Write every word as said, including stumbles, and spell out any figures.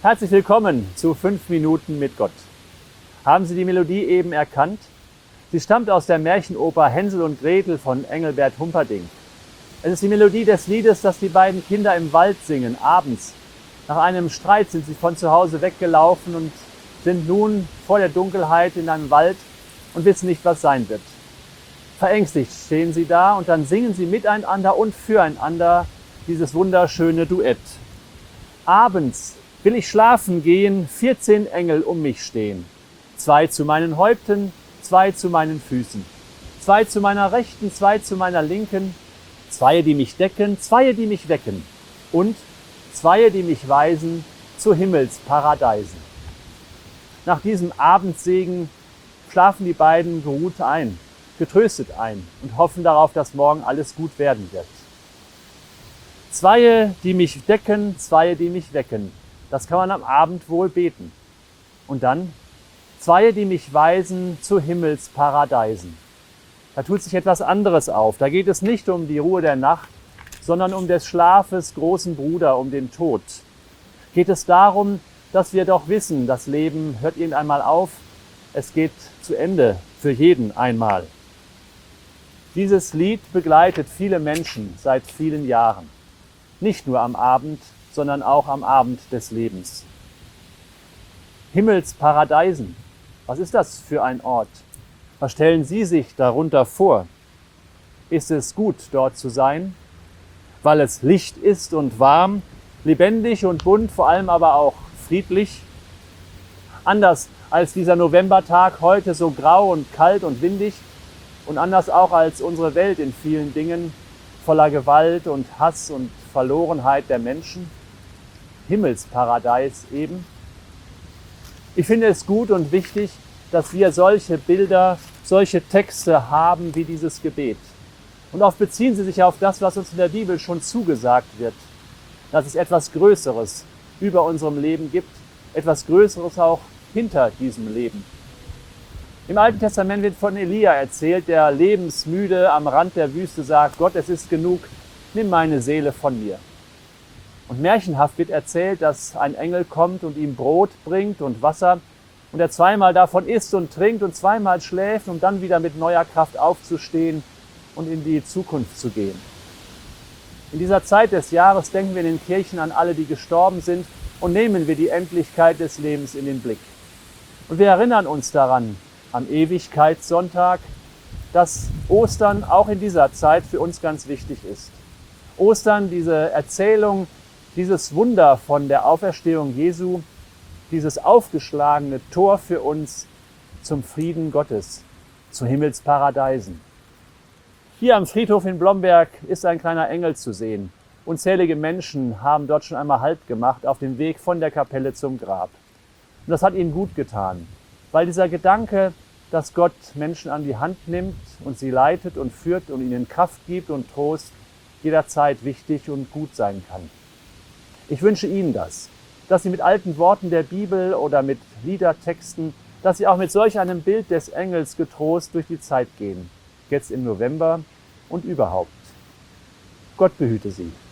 Herzlich willkommen zu fünf Minuten mit Gott. Haben Sie die Melodie eben erkannt? Sie stammt aus der Märchenoper Hänsel und Gretel von Engelbert Humperdinck. Es ist die Melodie des Liedes, das die beiden Kinder im Wald singen, abends. Nach einem Streit sind sie von zu Hause weggelaufen und sind nun vor der Dunkelheit in einem Wald und wissen nicht, was sein wird. Verängstigt stehen sie da und dann singen sie miteinander und füreinander dieses wunderschöne Duett. Abends will ich schlafen gehen, vierzehn Engel um mich stehen. Zwei zu meinen Häupten, zwei zu meinen Füßen. Zwei zu meiner Rechten, zwei zu meiner Linken. Zwei, die mich decken, zwei, die mich wecken. Und zwei, die mich weisen zu Himmelsparadeisen. Nach diesem Abendsegen schlafen die beiden geruht ein, getröstet ein und hoffen darauf, dass morgen alles gut werden wird. Zwei, die mich decken, zwei, die mich wecken. Das kann man am Abend wohl beten. Und dann zwei, die mich weisen zu Himmelsparadeisen. Da tut sich etwas anderes auf. Da geht es nicht um die Ruhe der Nacht, sondern um des Schlafes großen Bruder, um den Tod. Geht es darum, dass wir doch wissen, das Leben hört irgendwann einmal auf. Es geht zu Ende für jeden einmal. Dieses Lied begleitet viele Menschen seit vielen Jahren. Nicht nur am Abend, sondern auch am Abend des Lebens. Himmelsparadeisen. Was ist das für ein Ort? Was stellen Sie sich darunter vor? Ist es gut, dort zu sein, weil es Licht ist und warm, lebendig und bunt, vor allem aber auch friedlich? Anders als dieser Novembertag heute so grau und kalt und windig und anders auch als unsere Welt in vielen Dingen voller Gewalt und Hass und Verlorenheit der Menschen. Himmelsparadies eben. Ich finde es gut und wichtig, dass wir solche Bilder, solche Texte haben wie dieses Gebet. Und oft beziehen sie sich auf das, was uns in der Bibel schon zugesagt wird. Dass es etwas Größeres über unserem Leben gibt, etwas Größeres auch hinter diesem Leben. Im Alten Testament wird von Elia erzählt, der lebensmüde am Rand der Wüste sagt: Gott, es ist genug, nimm meine Seele von mir. Und märchenhaft wird erzählt, dass ein Engel kommt und ihm Brot bringt und Wasser und er zweimal davon isst und trinkt und zweimal schläft, um dann wieder mit neuer Kraft aufzustehen und in die Zukunft zu gehen. In dieser Zeit des Jahres denken wir in den Kirchen an alle, die gestorben sind, und nehmen wir die Endlichkeit des Lebens in den Blick. Und wir erinnern uns daran, am Ewigkeitssonntag, dass Ostern auch in dieser Zeit für uns ganz wichtig ist. Ostern, diese Erzählung, dieses Wunder von der Auferstehung Jesu, dieses aufgeschlagene Tor für uns zum Frieden Gottes, zu Himmelsparadeisen. Hier am Friedhof in Blomberg ist ein kleiner Engel zu sehen. Unzählige Menschen haben dort schon einmal Halt gemacht auf dem Weg von der Kapelle zum Grab. Und das hat ihnen gut getan, weil dieser Gedanke, dass Gott Menschen an die Hand nimmt und sie leitet und führt und ihnen Kraft gibt und Trost, jederzeit wichtig und gut sein kann. Ich wünsche Ihnen das, dass Sie mit alten Worten der Bibel oder mit Liedertexten, dass Sie auch mit solch einem Bild des Engels getrost durch die Zeit gehen, jetzt im November und überhaupt. Gott behüte Sie.